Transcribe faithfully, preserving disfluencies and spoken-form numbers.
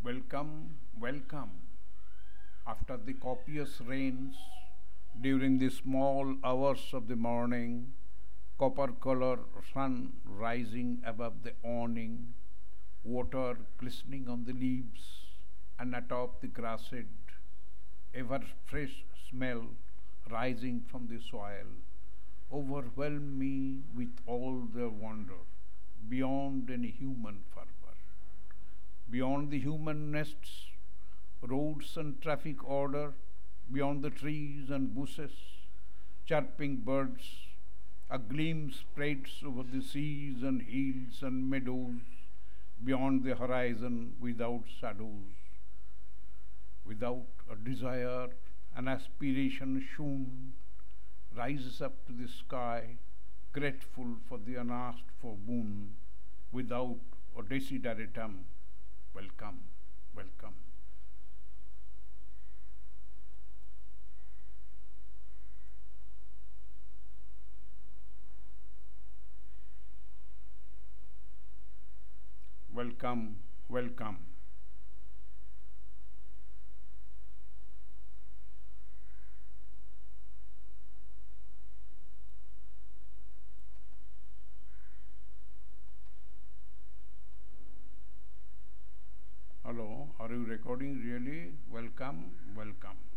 Welcome, welcome. After the copious rains, during the small hours of the morning, copper color sun rising above the awning, water glistening on the leaves and atop the grassed, ever fresh smell rising from the soil, overwhelm me with all their wonder, beyond any human fervor. Beyond the human nests, roads and traffic order, beyond the trees and bushes, chirping birds, a gleam spreads over the seas and hills and meadows, beyond the horizon without shadows, without a desire, an aspiration shown, rises up to the sky, grateful for the unasked for boon, without a desideratum. Welcome, welcome. Welcome, welcome. Hello, are you recording really? Welcome, welcome.